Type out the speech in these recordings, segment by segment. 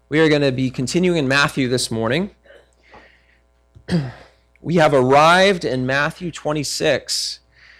We are going to be continuing in Matthew this morning. We have arrived in Matthew 26.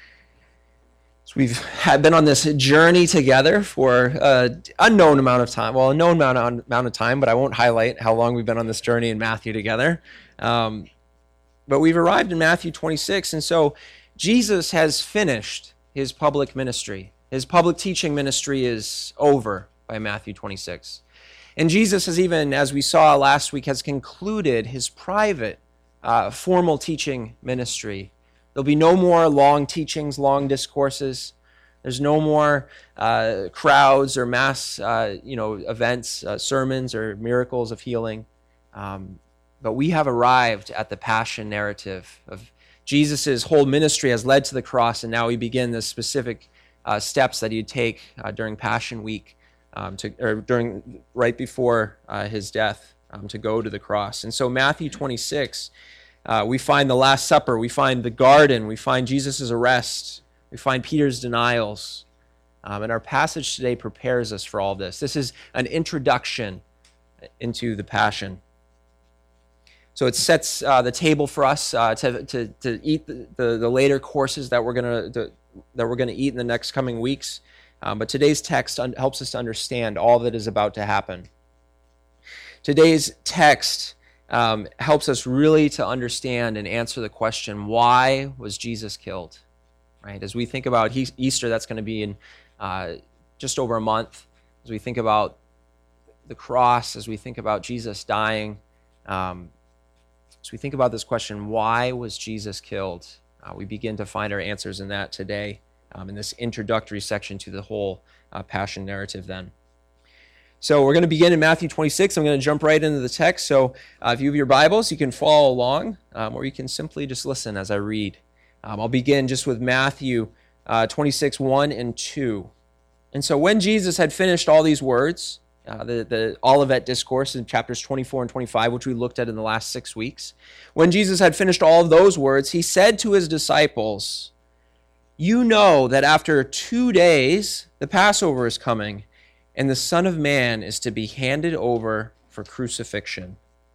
So we've been on this journey together for an unknown amount of time. Well, a known amount of time, but I won't highlight how long we've been on this journey in Matthew together. But we've arrived in Matthew 26, and so Jesus has finished his public ministry. His public teaching ministry is over by Matthew 26. And Jesus has even, as we saw last week, has concluded his private formal teaching ministry. There'll be no more long teachings, long discourses. There's no more crowds or mass events, sermons or miracles of healing. But we have arrived at the passion narrative of Jesus' whole ministry has led to the cross, and now we begin the specific steps that he'd take during Passion Week. Right before his death, to go to the cross. And so Matthew 26, we find the Last Supper, we find the garden, we find Jesus' arrest, we find Peter's denials. And our passage today prepares us for all this. This is an introduction into the Passion. So it sets the table for us to eat the later courses that we're going to eat in the next coming weeks. But today's text helps us to understand all that is about to happen. Today's text helps us really to understand and answer the question, why was Jesus killed? Right? As we think about Easter, that's going to be in just over a month. As we think about the cross, as we think about Jesus dying, as we think about this question, why was Jesus killed? We begin to find our answers in that today. In this introductory section to the whole Passion narrative then. So we're going to begin in Matthew 26. I'm going to jump right into the text. So if you have your Bibles, you can follow along, or you can simply just listen as I read. I'll begin just with Matthew 26, 1 and 2. And so when Jesus had finished all these words, the Olivet Discourse in chapters 24 and 25, which we looked at in the last 6 weeks, when Jesus had finished all of those words, he said to his disciples, "You know that after 2 days the Passover is coming, and the Son of Man is to be handed over for crucifixion."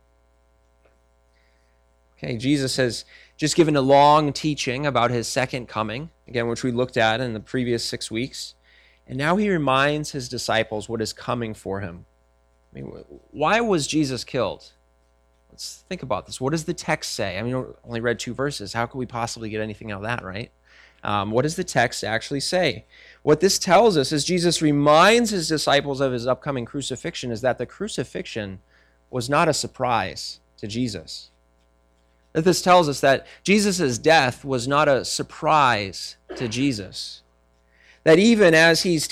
Okay, Jesus has just given a long teaching about his second coming, again, which we looked at in the previous 6 weeks. And now he reminds his disciples what is coming for him. I mean, why was Jesus killed? Let's think about this. What does the text say? I mean, we only read 2 verses. How could we possibly get anything out of that, right? What does the text actually say? What this tells us is Jesus reminds his disciples of his upcoming crucifixion is that the crucifixion was not a surprise to Jesus. That this tells us that Jesus' death was not a surprise to Jesus. That even as he's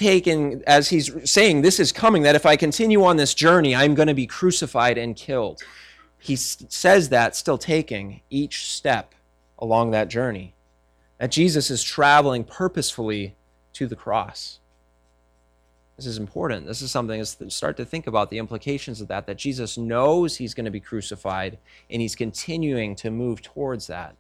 saying this is coming, that if I continue on this journey, I'm going to be crucified and killed. He says that still taking each step along that journey. That Jesus is traveling purposefully to the cross. This is important. This is something to start to think about the implications of that Jesus knows he's going to be crucified and he's continuing to move towards that.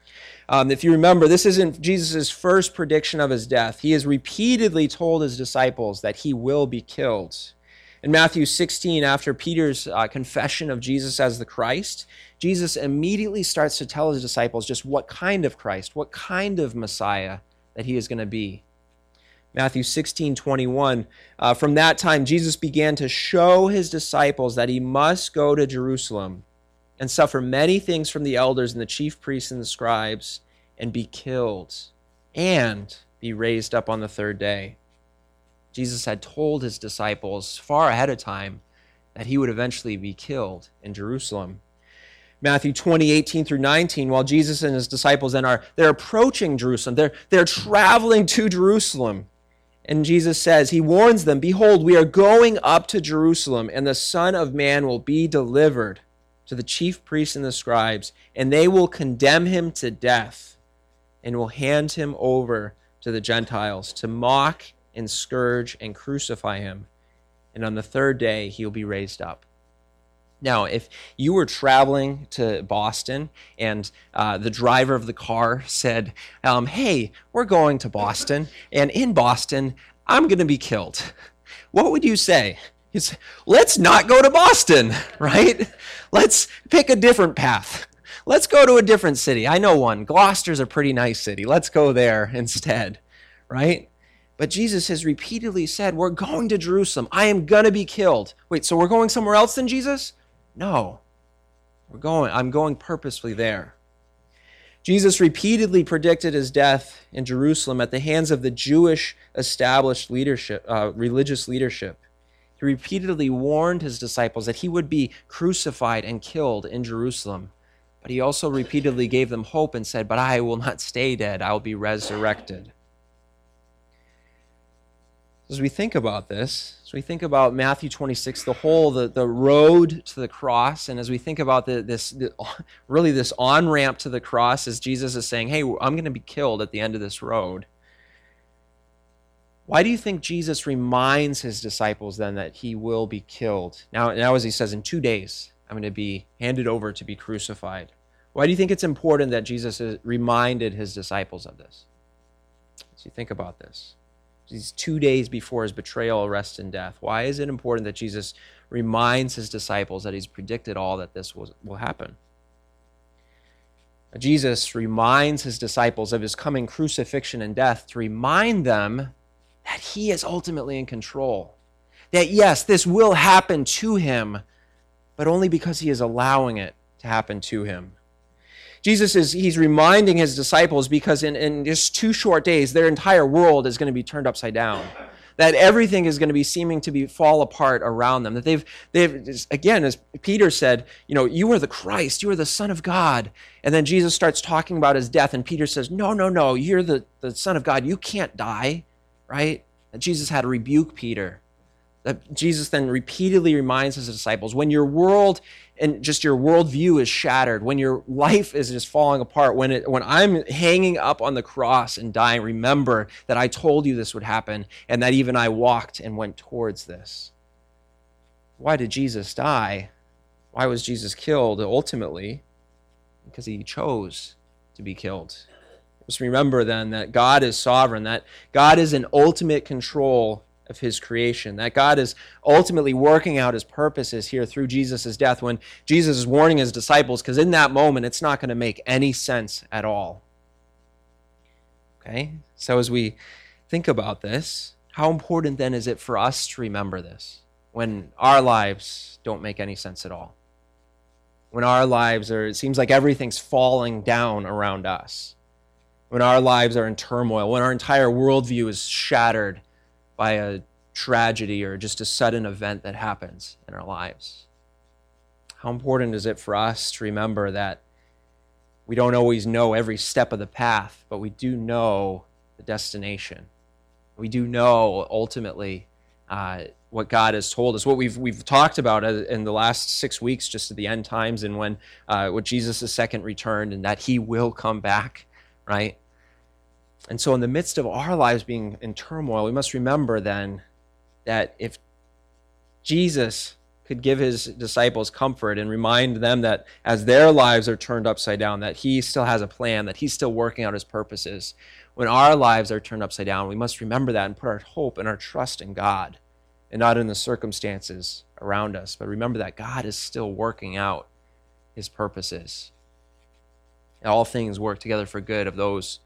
If you remember, this isn't Jesus' first prediction of his death. He has repeatedly told his disciples that he will be killed. In Matthew 16, after Peter's confession of Jesus as the Christ, Jesus immediately starts to tell his disciples just what kind of Christ, what kind of Messiah that he is going to be. Matthew 16:21, from that time, Jesus began to show his disciples that he must go to Jerusalem and suffer many things from the elders and the chief priests and the scribes and be killed and be raised up on the third day. Jesus had told his disciples far ahead of time that he would eventually be killed in Jerusalem. Matthew 20:18 through 19, while Jesus and his disciples then they're approaching Jerusalem. They're traveling to Jerusalem. And Jesus says, he warns them, "Behold, we are going up to Jerusalem, and the Son of Man will be delivered to the chief priests and the scribes, and they will condemn him to death and will hand him over to the Gentiles to mock and scourge and crucify him. And on the third day, he'll be raised up." Now, if you were traveling to Boston and the driver of the car said, "Hey, we're going to Boston, and in Boston, I'm going to be killed," what would you say? Let's not go to Boston, right? Let's pick a different path. Let's go to a different city. I know one. Gloucester's a pretty nice city. Let's go there instead, right? But Jesus has repeatedly said, we're going to Jerusalem. I am going to be killed. Wait, so we're going somewhere else than Jesus? No. I'm going purposefully there. Jesus repeatedly predicted his death in Jerusalem at the hands of the Jewish established leadership, religious leadership. He repeatedly warned his disciples that he would be crucified and killed in Jerusalem. But he also repeatedly gave them hope and said, but I will not stay dead. I will be resurrected. As we think about this, as we think about Matthew 26, the road to the cross, and as we think about this on-ramp to the cross, as Jesus is saying, hey, I'm going to be killed at the end of this road. Why do you think Jesus reminds his disciples then that he will be killed? Now as he says, in 2 days, I'm going to be handed over to be crucified. Why do you think it's important that Jesus reminded his disciples of this? As you think about this. These 2 days before his betrayal, arrest, and death. Why is it important that Jesus reminds his disciples that he's predicted all that this will happen? Jesus reminds his disciples of his coming crucifixion and death to remind them that he is ultimately in control. That yes, this will happen to him, but only because he is allowing it to happen to him. He's reminding his disciples because in just 2 short days, their entire world is going to be turned upside down. That everything is going to be seeming to fall apart around them. That they've again, as Peter said, you are the Christ, you are the Son of God. And then Jesus starts talking about his death, and Peter says, no, you're the Son of God. You can't die, right? And Jesus had to rebuke Peter. That Jesus then repeatedly reminds his disciples, when your world and just your worldview is shattered, when your life is just falling apart, when I'm hanging up on the cross and dying, remember that I told you this would happen and that even I walked and went towards this. Why did Jesus die? Why was Jesus killed ultimately? Because he chose to be killed. Just remember then that God is sovereign, that God is in ultimate control of his creation, that God is ultimately working out his purposes here through Jesus' death when Jesus is warning his disciples, because in that moment it's not going to make any sense at all. Okay? So as we think about this, how important then is it for us to remember this when our lives don't make any sense at all? When our lives it seems like everything's falling down around us. When our lives are in turmoil, when our entire worldview is shattered by a tragedy or just a sudden event that happens in our lives. How important is it for us to remember that we don't always know every step of the path, but we do know the destination. We do know ultimately what God has told us, what we've talked about in the last 6 weeks, just at the end times, and when with Jesus' second return, and that he will come back, right? And so in the midst of our lives being in turmoil, we must remember then that if Jesus could give his disciples comfort and remind them that as their lives are turned upside down, that he still has a plan, that he's still working out his purposes. When our lives are turned upside down, we must remember that and put our hope and our trust in God and not in the circumstances around us. But remember that God is still working out his purposes. All things work together for good of those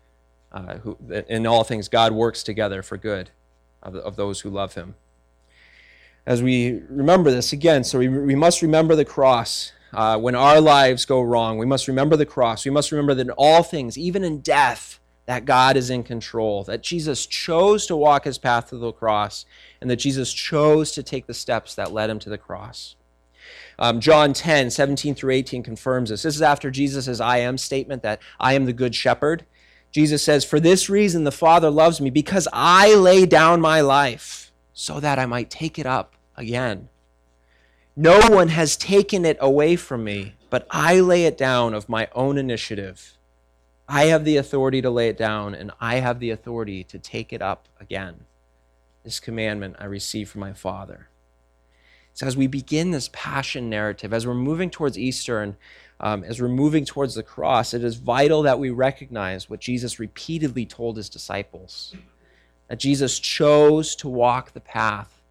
in all things, God works together for good of those who love him. As we remember this again, so we must remember the cross. When our lives go wrong, we must remember the cross. We must remember that in all things, even in death, that God is in control, that Jesus chose to walk his path to the cross, and that Jesus chose to take the steps that led him to the cross. John 10, 17 through 18 confirms this. This is after Jesus' I am statement that I am the good shepherd. Jesus says, "For this reason the Father loves me, because I lay down my life so that I might take it up again. No one has taken it away from me, but I lay it down of my own initiative. I have the authority to lay it down, and I have the authority to take it up again. This commandment I received from my Father." So as we begin this passion narrative, as we're moving towards Easter and as we're moving towards the cross, it is vital that we recognize what Jesus repeatedly told his disciples, that Jesus chose to walk the path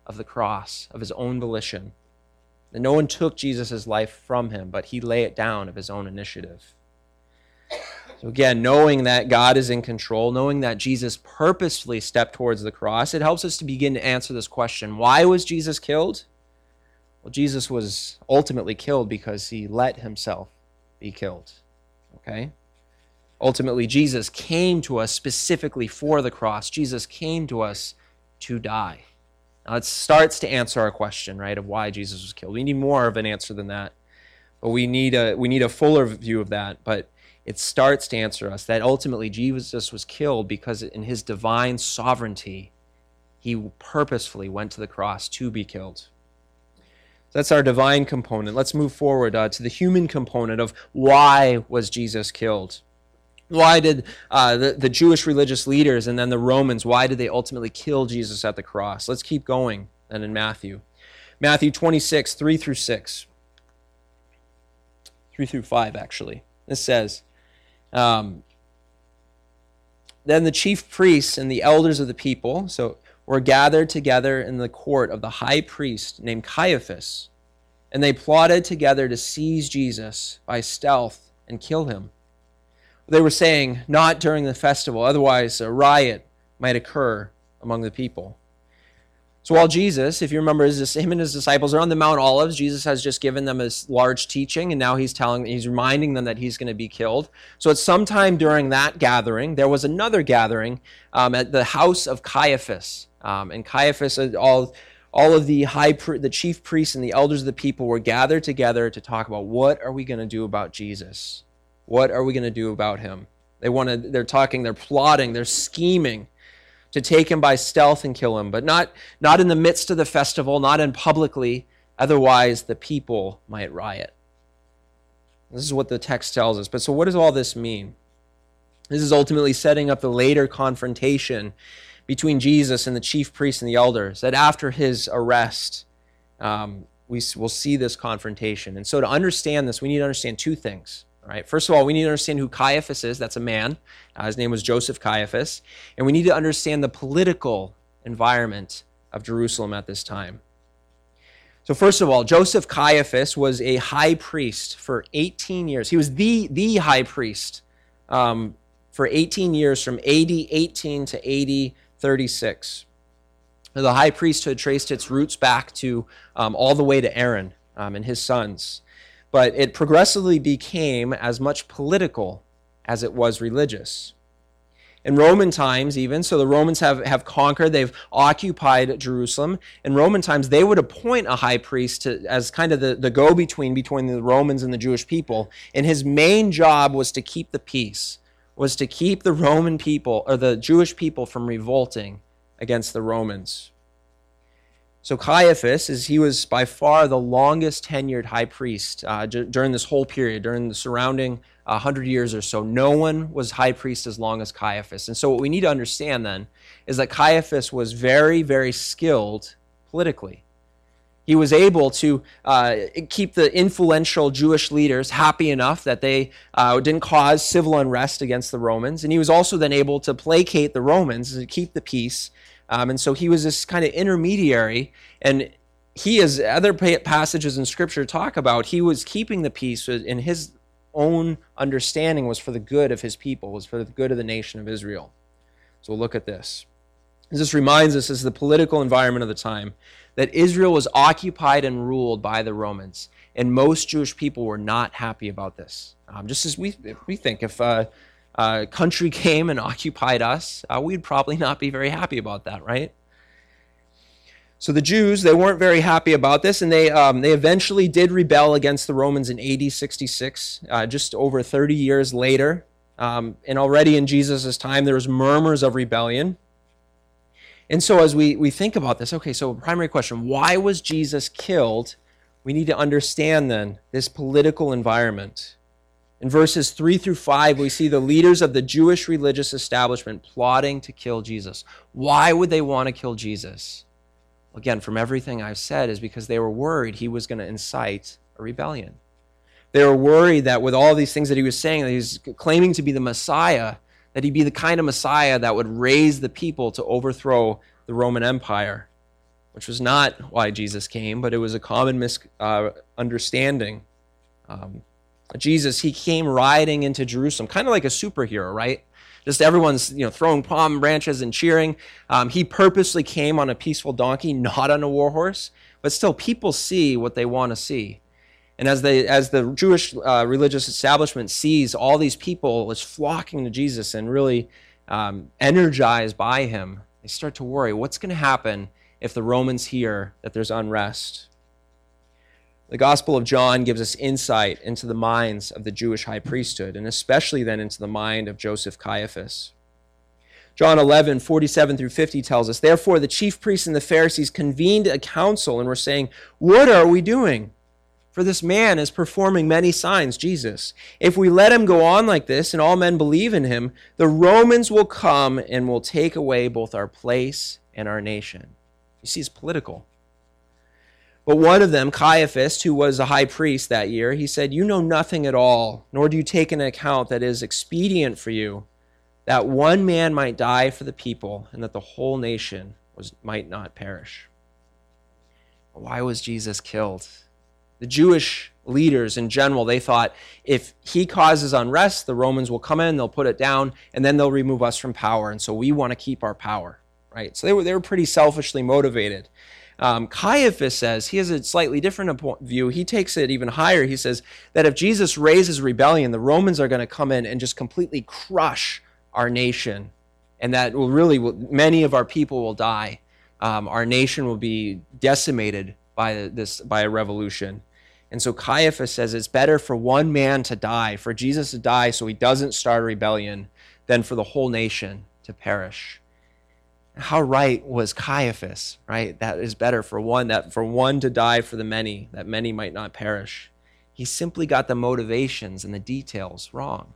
of the cross of his own volition. And no one took Jesus' life from him, but he lay it down of his own initiative. So again, knowing that God is in control, knowing that Jesus purposefully stepped towards the cross, it helps us to begin to answer this question. Why was Jesus killed? Well, Jesus was ultimately killed because he let himself be killed. Okay? Ultimately, Jesus came to us specifically for the cross. Jesus came to us to die. Now, it starts to answer our question, right, of why Jesus was killed. We need more of an answer than that, but we need a fuller view of that. But it starts to answer us that ultimately Jesus was killed because in his divine sovereignty, he purposefully went to the cross to be killed. So that's our divine component. Let's move forward to the human component of why was Jesus killed? Why did the Jewish religious leaders and then the Romans, why did they ultimately kill Jesus at the cross? Let's keep going then in Matthew. Matthew 26, 3 through 6. 3 through 5, actually. This says, Then the chief priests and the elders of the people were gathered together in the court of the high priest named Caiaphas, and they plotted together to seize Jesus by stealth and kill him. They were saying, not during the festival, otherwise a riot might occur among the people. So while Jesus, if you remember, him and his disciples are on the Mount Olives, Jesus has just given them this large teaching, and now he's reminding them that he's going to be killed. So at some time during that gathering, there was another gathering at the house of Caiaphas. And Caiaphas, all of the chief priests and the elders of the people were gathered together to talk about what are we going to do about Jesus? What are we going to do about him? They're plotting, they're scheming to take him by stealth and kill him, but not in the midst of the festival, not in publicly, otherwise the people might riot. This is what the text tells us. But so what does all this mean? This is ultimately setting up the later confrontation between Jesus and the chief priests and the elders, that after his arrest, we will see this confrontation. And so to understand this, we need to understand two things. All right. First of all, we need to understand who Caiaphas is. That's a man. His name was Joseph Caiaphas. And we need to understand the political environment of Jerusalem at this time. So first of all, Joseph Caiaphas was a high priest for 18 years. He was the high priest for 18 years from AD 18 to AD 36. The high priesthood traced its roots back to all the way to Aaron and his sons. But it progressively became as much political as it was religious. In Roman times even, so the Romans have conquered, they've occupied Jerusalem. In Roman times, they would appoint a high priest as kind of the go-between between the Romans and the Jewish people. And his main job was to keep the peace, was to keep the Roman people, or the Jewish people, from revolting against the Romans. So Caiaphas, he was by far the longest tenured high priest during this whole period, during the surrounding 100 years or so. No one was high priest as long as Caiaphas. And so what we need to understand then is that Caiaphas was very, very skilled politically. He was able to keep the influential Jewish leaders happy enough that they didn't cause civil unrest against the Romans. And he was also then able to placate the Romans to keep the peace. And so he was this kind of intermediary, and he, as other passages in Scripture talk about, he was keeping the peace in his own understanding was for the good of his people, was for the good of the nation of Israel. So we'll look at this. This reminds us, as the political environment of the time, that Israel was occupied and ruled by the Romans, and most Jewish people were not happy about this. Just as we think, if a country came and occupied us, we'd probably not be very happy about that, right? So the Jews, they weren't very happy about this, and they eventually did rebel against the Romans in AD 66, just over 30 years later. And already in Jesus' time, there was murmurs of rebellion. And so as we think about this, okay, so primary question, why was Jesus killed? We need to understand then this political environment. In verses 3 through 5, we see the leaders of the Jewish religious establishment plotting to kill Jesus. Why would they want to kill Jesus? Again, from everything I've said, is because they were worried he was going to incite a rebellion. They were worried that with all these things that he was saying, that he was claiming to be the Messiah, that he'd be the kind of Messiah that would raise the people to overthrow the Roman Empire. which was not why Jesus came, but it was a common misunderstanding. Jesus, he came riding into Jerusalem, kind of like a superhero, right? Just everyone's throwing palm branches and cheering. He purposely came on a peaceful donkey, not on a war horse, but still people see what they want to see. And as the Jewish religious establishment sees all these people is flocking to Jesus and really energized by him, they start to worry, what's going to happen if the Romans hear that there's unrest? The Gospel of John gives us insight into the minds of the Jewish high priesthood, and especially then into the mind of Joseph Caiaphas. John 11:47-50 tells us, "Therefore the chief priests and the Pharisees convened a council and were saying, 'What are we doing? For this man is performing many signs,' Jesus. 'If we let him go on like this and all men believe in him, the Romans will come and will take away both our place and our nation.'" You see, it's political. But one of them, Caiaphas, who was a high priest that year, he said, "You know nothing at all, nor do you take into account that it is expedient for you that one man might die for the people and that the whole nation might not perish." Why was Jesus killed? The Jewish leaders in general, they thought if he causes unrest, the Romans will come in, they'll put it down, and then they'll remove us from power. And so we want to keep our power, right? So they were pretty selfishly motivated. Caiaphas says he has a slightly different view. He takes it even higher. He says that if Jesus raises rebellion, the Romans are going to come in and just completely crush our nation, and that many of our people will die. Our nation will be decimated by a revolution. And so Caiaphas says it's better for one man to die, for Jesus to die so he doesn't start a rebellion, than for the whole nation to perish. How right was Caiaphas, right? That is better for one to die for the many, that many might not perish. He simply got the motivations and the details wrong.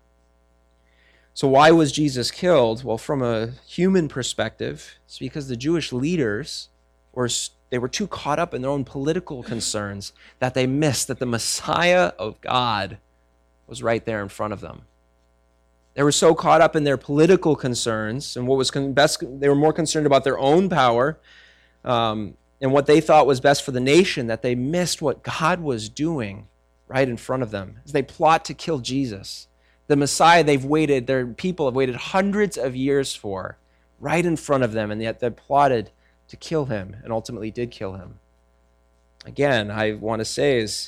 So why was Jesus killed? Well, from a human perspective, it's because the Jewish leaders were too caught up in their own political concerns that they missed that the Messiah of God was right there in front of them. They were so caught up in their political concerns and what was best. They were more concerned about their own power and what they thought was best for the nation that they missed what God was doing right in front of them as they plot to kill Jesus, the Messiah their people have waited hundreds of years for, right in front of them, and yet they plotted to kill him and ultimately did kill him. Again, I want to say is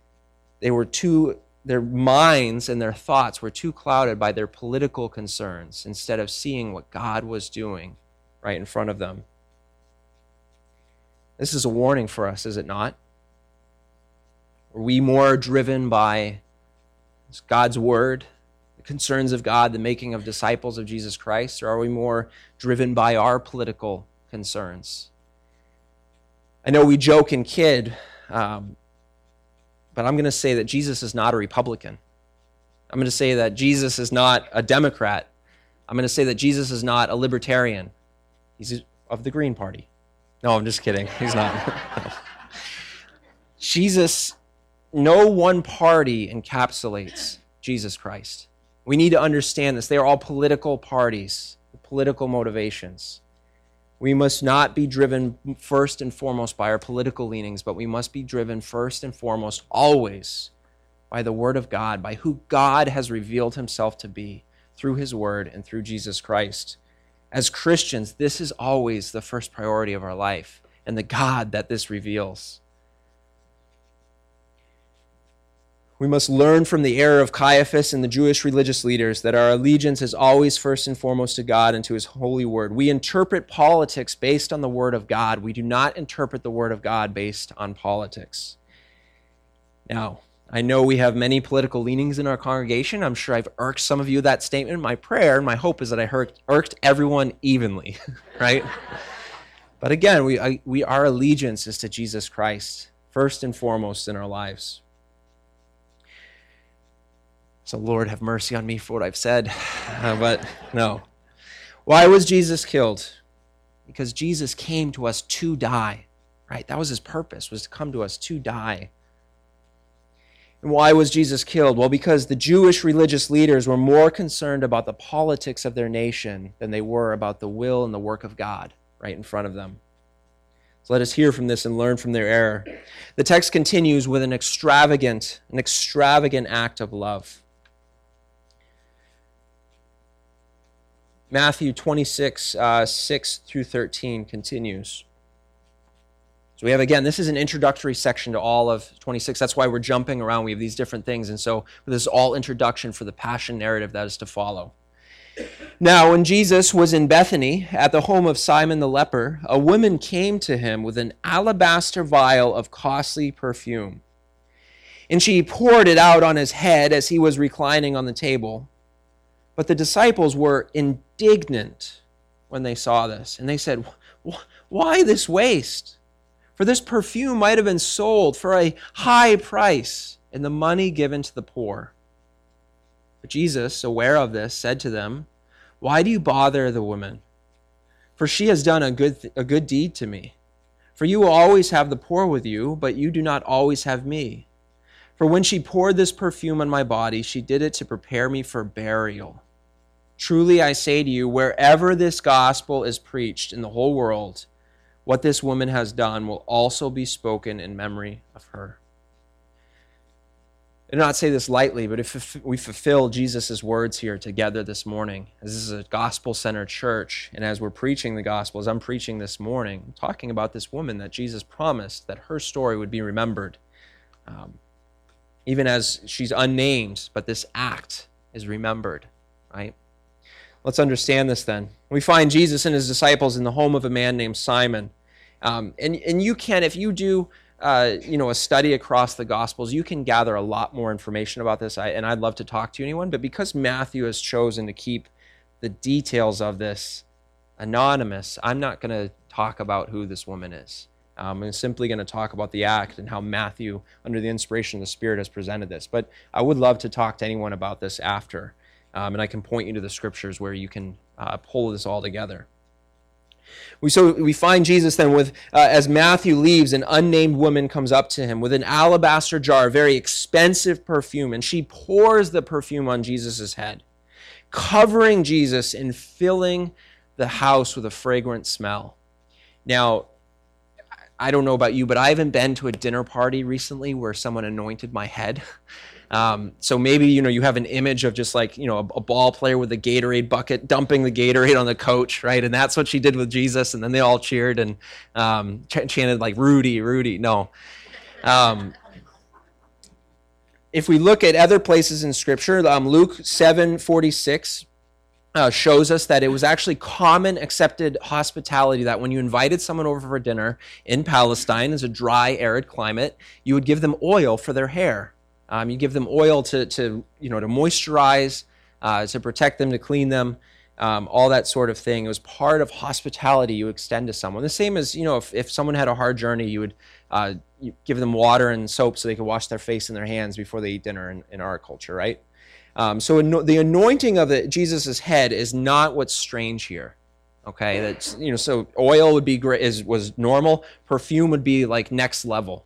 their minds and their thoughts were too clouded by their political concerns instead of seeing what God was doing right in front of them. This is a warning for us, is it not? Are we more driven by God's word, the concerns of God, the making of disciples of Jesus Christ, or are we more driven by our political concerns? I know we joke and kid, but I'm going to say that Jesus is not a Republican. I'm going to say that Jesus is not a Democrat. I'm going to say that Jesus is not a libertarian. He's of the Green Party. No, I'm just kidding. He's not. Jesus, no one party encapsulates Jesus Christ. We need to understand this. They are all political parties, political motivations. We must not be driven first and foremost by our political leanings, but we must be driven first and foremost always by the Word of God, by who God has revealed himself to be through his Word and through Jesus Christ. As Christians, this is always the first priority of our life and the God that this reveals. We must learn from the error of Caiaphas and the Jewish religious leaders that our allegiance is always first and foremost to God and to his holy word. We interpret politics based on the word of God. We do not interpret the word of God based on politics. Now, I know we have many political leanings in our congregation. I'm sure I've irked some of you with that statement. My prayer and my hope is that I irked everyone evenly, right? But again, our allegiance is to Jesus Christ, first and foremost in our lives. So Lord, have mercy on me for what I've said. But no. Why was Jesus killed? Because Jesus came to us to die, right? That was his purpose, was to come to us to die. And why was Jesus killed? Well, because the Jewish religious leaders were more concerned about the politics of their nation than they were about the will and the work of God right in front of them. So let us hear from this and learn from their error. The text continues with an extravagant act of love. Matthew 26, 6 through 13 continues. So we have, again, this is an introductory section to all of 26. That's why we're jumping around. We have these different things. And so this is all introduction for the passion narrative that is to follow. Now, when Jesus was in Bethany at the home of Simon the leper, a woman came to him with an alabaster vial of costly perfume. And she poured it out on his head as he was reclining on the table. But the disciples were indignant when they saw this. And they said, "Why this waste? For this perfume might have been sold for a high price and the money given to the poor." But Jesus, aware of this, said to them, "Why do you bother the woman? For she has done a good deed to me. For you will always have the poor with you, but you do not always have me. For when she poured this perfume on my body, she did it to prepare me for burial. Truly I say to you, wherever this gospel is preached in the whole world, what this woman has done will also be spoken in memory of her." I do not say this lightly, but if we fulfill Jesus' words here together this morning, as this is a gospel-centered church, and as we're preaching the gospel, as I'm preaching this morning, I'm talking about this woman that Jesus promised that her story would be remembered. Even as she's unnamed, but this act is remembered, right? Let's understand this then. We find Jesus and his disciples in the home of a man named Simon. And you can, if you do a study across the Gospels, you can gather a lot more information about this, and I'd love to talk to anyone, but because Matthew has chosen to keep the details of this anonymous, I'm not going to talk about who this woman is. I'm simply going to talk about the act and how Matthew, under the inspiration of the Spirit, has presented this. But I would love to talk to anyone about this after, and I can point you to the scriptures where you can pull this all together. We find Jesus then with, as Matthew leaves, an unnamed woman comes up to him with an alabaster jar, a very expensive perfume, and she pours the perfume on Jesus' head, covering Jesus and filling the house with a fragrant smell. Now, I don't know about you, but I haven't been to a dinner party recently where someone anointed my head. So maybe, you have an image of just like, a ball player with a Gatorade bucket dumping the Gatorade on the coach, right? And that's what she did with Jesus. And then they all cheered and chanted like, "Rudy, Rudy." No. If we look at other places in Scripture, Luke 7:46 shows us that it was actually common accepted hospitality that when you invited someone over for dinner in Palestine, as a dry, arid climate, you would give them oil for their hair. You give them oil to moisturize, to protect them, to clean them, all that sort of thing. It was part of hospitality you extend to someone. The same as, if someone had a hard journey, you would you give them water and soap so they could wash their face and their hands before they eat dinner in our culture, right? So the anointing of Jesus' head is not what's strange here. Okay, that's so oil would be great, was normal. Perfume would be like next level.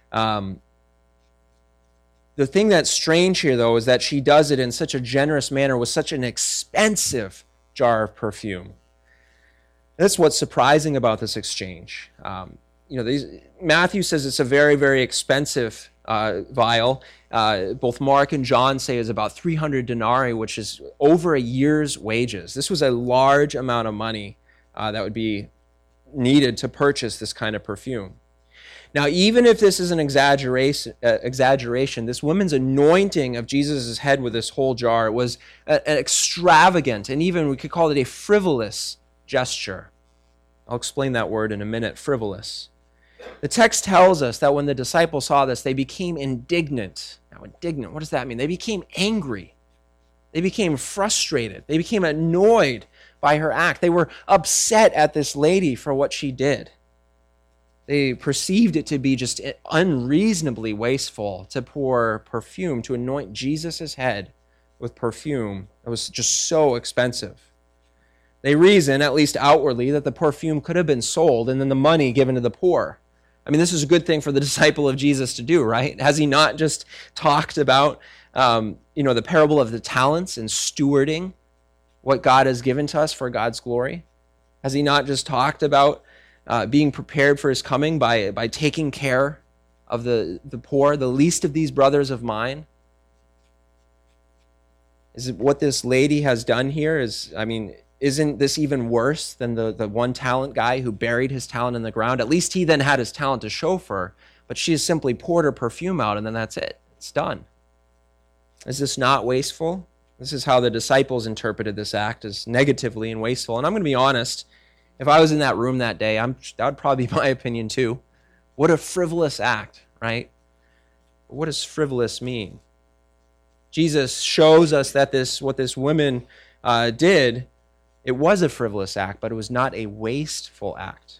The thing that's strange here, though, is that she does it in such a generous manner with such an expensive jar of perfume. That's what's surprising about this exchange. Matthew says it's a very, very expensive vial. Both Mark and John say is about 300 denarii, which is over a year's wages. This was a large amount of money that would be needed to purchase this kind of perfume. Now, even if this is an exaggeration, this woman's anointing of Jesus' head with this whole jar was an extravagant, and even we could call it a frivolous gesture. I'll explain that word in a minute, frivolous. The text tells us that when the disciples saw this, they became indignant. Now, indignant, what does that mean? They became angry. They became frustrated. They became annoyed by her act. They were upset at this lady for what she did. They perceived it to be just unreasonably wasteful to pour perfume, to anoint Jesus' head with perfume. It was just so expensive. They reason, at least outwardly, that the perfume could have been sold and then the money given to the poor. I mean, this is a good thing for the disciple of Jesus to do, right? Has he not just talked about, the parable of the talents and stewarding what God has given to us for God's glory? Has he not just talked about being prepared for his coming by taking care of the poor, the least of these brothers of mine? Is it what this lady has done here? Isn't this even worse than the one talent guy who buried his talent in the ground? At least he then had his talent to show for her, but she has simply poured her perfume out, and then that's it. It's done. Is this not wasteful? This is how the disciples interpreted this act, as negatively and wasteful. And I'm going to be honest, if I was in that room that day, that would probably be my opinion too. What a frivolous act, right? What does frivolous mean? Jesus shows us that what this woman did, it was a frivolous act, but it was not a wasteful act.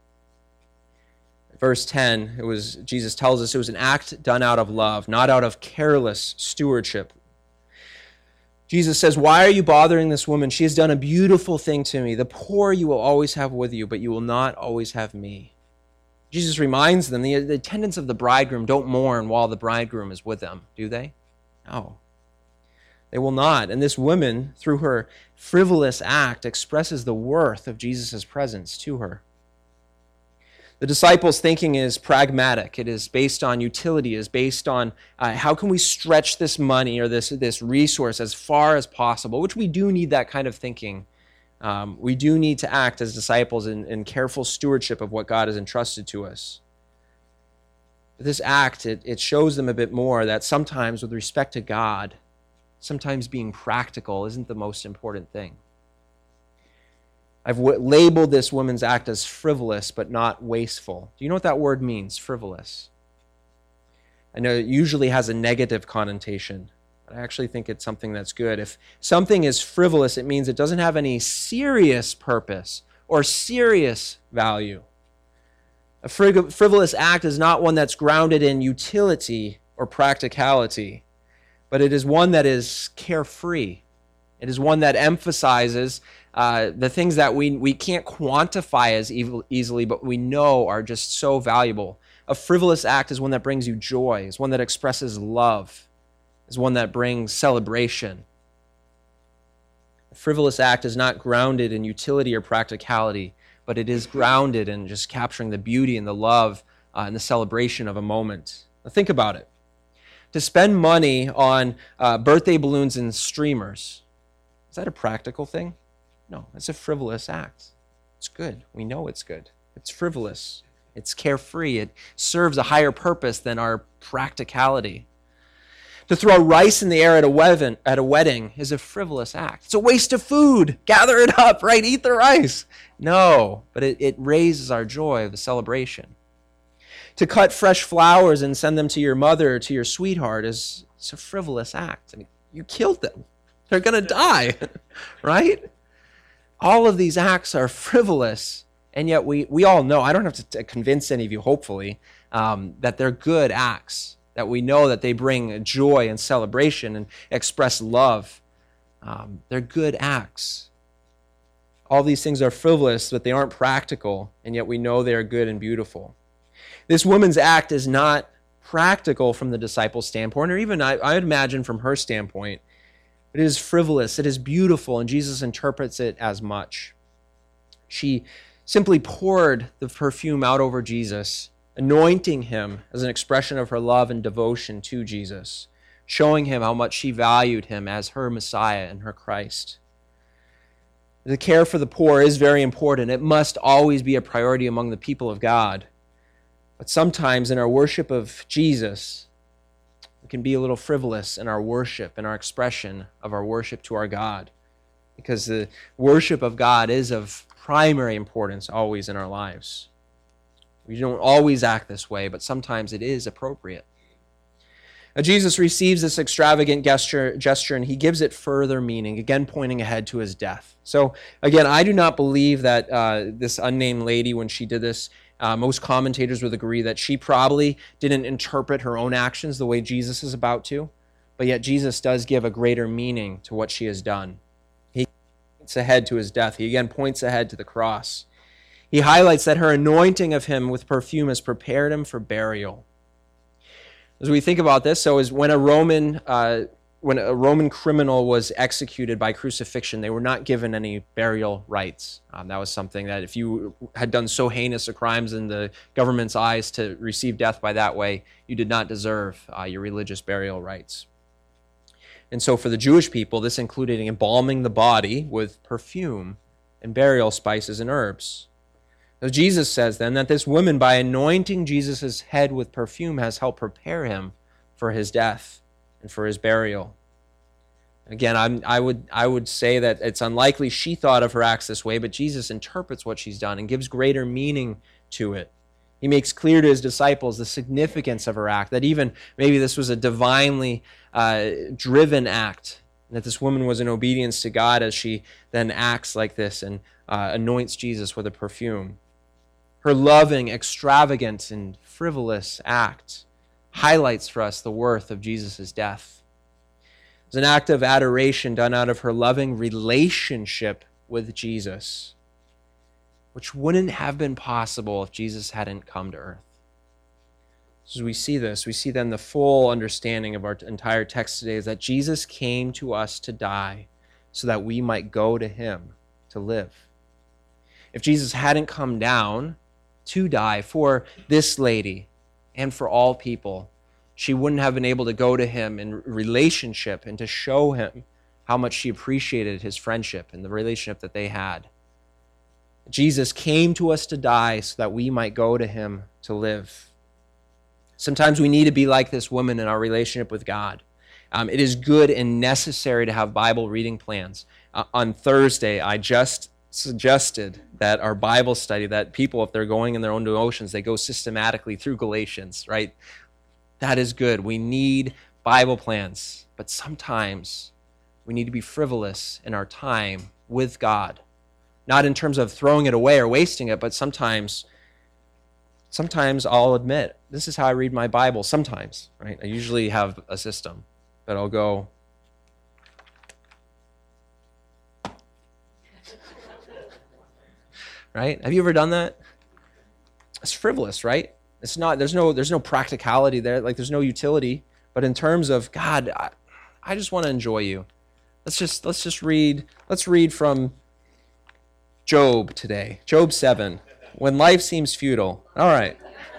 Verse 10, Jesus tells us it was an act done out of love, not out of careless stewardship. Jesus says, "Why are you bothering this woman? She has done a beautiful thing to me. The poor you will always have with you, but you will not always have me." Jesus reminds them the attendants of the bridegroom don't mourn while the bridegroom is with them, do they? No, they will not. And this woman, through her frivolous act, expresses the worth of Jesus' presence to her. The disciples' thinking is pragmatic. It is based on utility. It is based on how can we stretch this money or this resource as far as possible, which we do need that kind of thinking. We do need to act as disciples in careful stewardship of what God has entrusted to us. But this act, it shows them a bit more that sometimes with respect to God, sometimes being practical isn't the most important thing. I've labeled this woman's act as frivolous but not wasteful. Do you know what that word means, frivolous? I know it usually has a negative connotation, but I actually think it's something that's good. If something is frivolous, it means it doesn't have any serious purpose or serious value. A frivolous act is not one that's grounded in utility or practicality, but it is one that is carefree. It is one that emphasizes the things that we can't quantify as easily, but we know are just so valuable. A frivolous act is one that brings you joy, is one that expresses love, is one that brings celebration. A frivolous act is not grounded in utility or practicality, but it is grounded in just capturing the beauty and the love and the celebration of a moment. Now think about it. To spend money on birthday balloons and streamers, is that a practical thing? No, it's a frivolous act. It's good. We know it's good. It's frivolous. It's carefree. It serves a higher purpose than our practicality. To throw rice in the air at a wedding is a frivolous act. It's a waste of food. Gather it up, right? Eat the rice. No, but it raises our joy of the celebration. To cut fresh flowers and send them to your mother or to your sweetheart is a frivolous act. I mean, you killed them. They're going to die, right? All of these acts are frivolous, and yet we all know, I don't have to convince any of you, hopefully, that they're good acts, that we know that they bring joy and celebration and express love. They're good acts. All these things are frivolous, but they aren't practical, and yet we know they are good and beautiful. This woman's act is not practical from the disciples' standpoint, or even I would imagine from her standpoint. It is frivolous, it is beautiful, and Jesus interprets it as much. She simply poured the perfume out over Jesus, anointing him as an expression of her love and devotion to Jesus, showing him how much she valued him as her Messiah and her Christ. The care for the poor is very important. It must always be a priority among the people of God. But sometimes in our worship of Jesus, we can be a little frivolous in our worship and our expression of our worship to our God, because the worship of God is of primary importance always in our lives. We don't always act this way, but sometimes it is appropriate. Now, Jesus receives this extravagant gesture and he gives it further meaning, again pointing ahead to his death. So again, I do not believe that this unnamed lady, when she did this, most commentators would agree that she probably didn't interpret her own actions the way Jesus is about to, but yet Jesus does give a greater meaning to what she has done. He points ahead to his death. He again points ahead to the cross. He highlights that her anointing of him with perfume has prepared him for burial. As we think about this, so is when a Roman when a Roman criminal was executed by crucifixion, they were not given any burial rights. That was something that if you had done so heinous a crimes in the government's eyes to receive death by that way, you did not deserve your religious burial rights. And so for the Jewish people, this included embalming the body with perfume and burial spices and herbs. So Jesus says then that this woman, by anointing Jesus' head with perfume, has helped prepare him for his death and for his burial. Again, I would say that it's unlikely she thought of her acts this way, but Jesus interprets what she's done and gives greater meaning to it. He makes clear to his disciples the significance of her act, that even maybe this was a divinely driven act, and that this woman was in obedience to God as she then acts like this and anoints Jesus with a perfume. Her loving, extravagant, and frivolous act highlights for us the worth of Jesus' death. It's an act of adoration done out of her loving relationship with Jesus, which wouldn't have been possible if Jesus hadn't come to earth. So as we see this, we see then the full understanding of our entire text today is that Jesus came to us to die so that we might go to him to live. If Jesus hadn't come down to die for this lady and for all people, she wouldn't have been able to go to him in relationship and to show him how much she appreciated his friendship and the relationship that they had. Jesus came to us to die so that we might go to him to live. Sometimes we need to be like this woman in our relationship with God. It is good and necessary to have Bible reading plans. On Thursday, I just suggested that our Bible study, that people, if they're going in their own devotions, they go systematically through Galatians, right? That is good. We need Bible plans, but sometimes we need to be frivolous in our time with God. Not in terms of throwing it away or wasting it, but sometimes I'll admit, this is how I read my Bible sometimes, right? I usually have a system, but I'll go, right? Have you ever done that? It's frivolous, right? It's not, there's no practicality there, like there's no utility, but in terms of, God, I just want to enjoy you. Let's read from Job today. Job 7. When life seems futile. All right.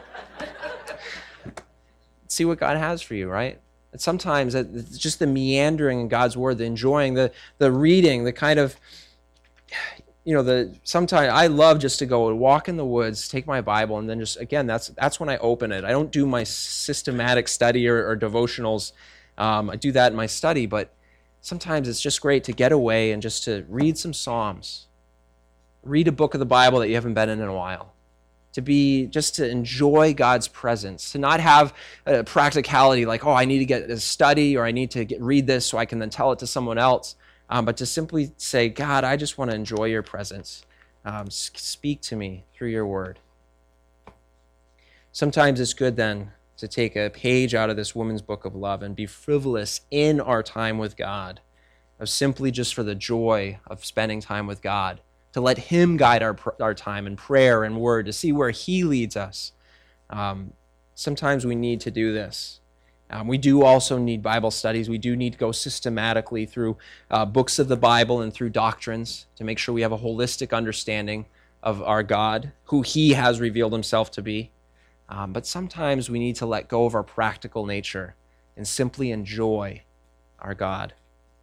See what God has for you, right? And sometimes it's just the meandering in God's word, the enjoying, the reading, the kind of, sometimes I love just to go and walk in the woods, take my Bible, and then just, again, that's when I open it. I don't do my systematic study or devotionals. I do that in my study, but sometimes it's just great to get away and just to read some Psalms. Read a book of the Bible that you haven't been in a while. To enjoy God's presence. To not have a practicality like, I need to get a study or I need to read this so I can then tell it to someone else. But to simply say, God, I just want to enjoy your presence. Speak to me through your word. Sometimes it's good then to take a page out of this woman's book of love and be frivolous in our time with God, of simply just for the joy of spending time with God, to let him guide our time in prayer and word, to see where he leads us. Sometimes we need to do this. We do also need Bible studies. We do need to go systematically through books of the Bible and through doctrines to make sure we have a holistic understanding of our God, who he has revealed himself to be. But sometimes we need to let go of our practical nature and simply enjoy our God.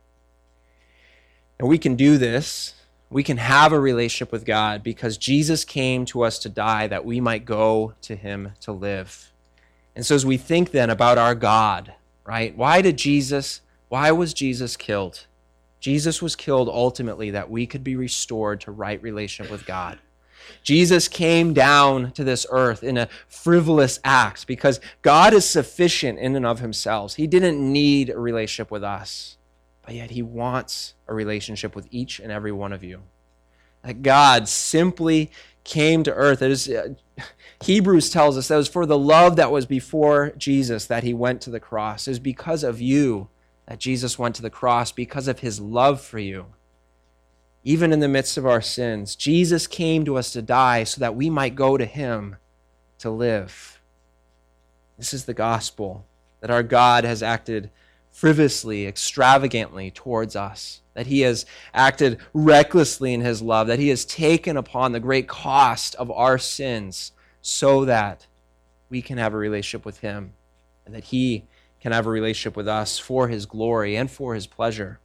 And we can do this. We can have a relationship with God because Jesus came to us to die that we might go to him to live. And so as we think then about our God, right? Why was Jesus killed? Jesus was killed ultimately that we could be restored to right relationship with God. Jesus came down to this earth in a frivolous act because God is sufficient in and of himself. He didn't need a relationship with us, but yet he wants a relationship with each and every one of you. That God simply came to earth. It is, Hebrews tells us that it was for the love that was before Jesus that he went to the cross. It was because of you that Jesus went to the cross, because of his love for you. Even in the midst of our sins, Jesus came to us to die so that we might go to him to live. This is the gospel, that our God has acted frivolously, extravagantly towards us, that he has acted recklessly in his love, that he has taken upon the great cost of our sins so that we can have a relationship with him and that he can have a relationship with us for his glory and for his pleasure.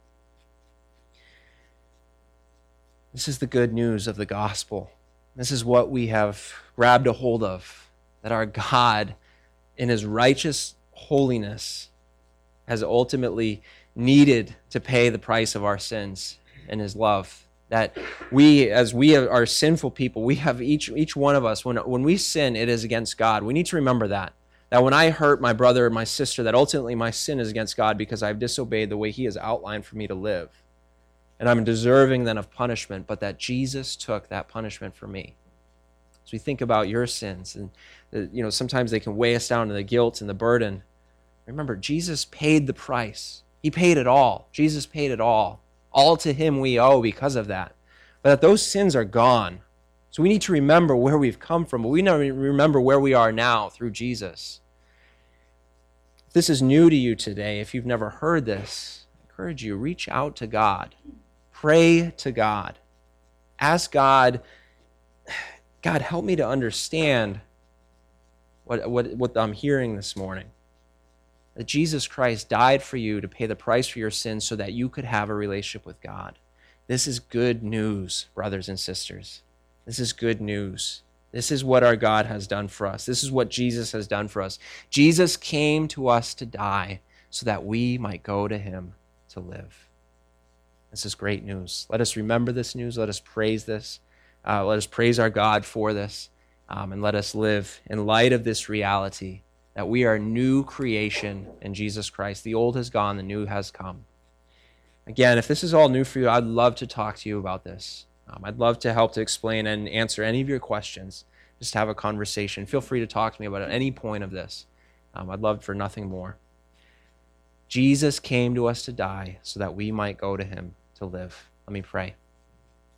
This is the good news of the gospel. This is what we have grabbed a hold of, that our God, in his righteous holiness, has ultimately needed to pay the price of our sins in his love. That we, as we are sinful people, we have each one of us, when we sin, it is against God. We need to remember that. That when I hurt my brother or my sister, that ultimately my sin is against God because I've disobeyed the way he has outlined for me to live. And I'm deserving then of punishment, but that Jesus took that punishment for me. As we think about your sins, and sometimes they can weigh us down to the guilt and the burden. Remember, Jesus paid the price. He paid it all. Jesus paid it all. All to him we owe because of that. But that those sins are gone. So we need to remember where we've come from, but we need to remember where we are now through Jesus. If this is new to you today, if you've never heard this, I encourage you, reach out to God. Pray to God. Ask God, God, help me to understand what I'm hearing this morning. That Jesus Christ died for you to pay the price for your sins so that you could have a relationship with God. This is good news, brothers and sisters. This is good news. This is what our God has done for us. This is what Jesus has done for us. Jesus came to us to die so that we might go to him to live. This is great news. Let us remember this news. Let us praise this. Let us praise our God for this. And let us live in light of this reality that we are a new creation in Jesus Christ. The old has gone, the new has come. Again, if this is all new for you, I'd love to talk to you about this. I'd love to help to explain and answer any of your questions. Just have a conversation. Feel free to talk to me about it at any point of this. I'd love for nothing more. Jesus came to us to die so that we might go to him to live. Let me pray.